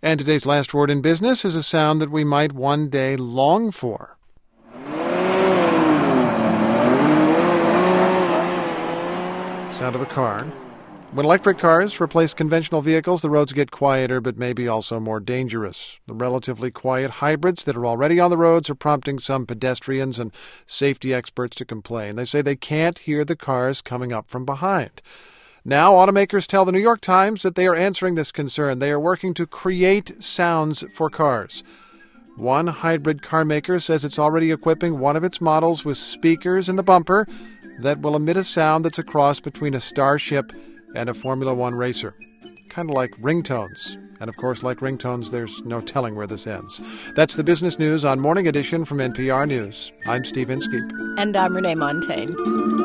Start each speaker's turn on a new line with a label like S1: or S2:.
S1: And today's last word in business is a sound that we might one day long for. Sound of a car. When electric cars replace conventional vehicles, the roads get quieter, but maybe also more dangerous. The relatively quiet hybrids that are already on the roads are prompting some pedestrians and safety experts to complain. They say they can't hear the cars coming up from behind. Now, automakers tell the New York Times that they are answering this concern. They are working to create sounds for cars. One hybrid car maker says it's already equipping one of its models with speakers in the bumper that will emit a sound that's a cross between a starship and a Formula One racer. Kind of like ringtones. And of course, like ringtones, there's no telling where this ends. That's the business news on Morning Edition from NPR News. I'm Steve Inskeep.
S2: And I'm Renee Montaigne.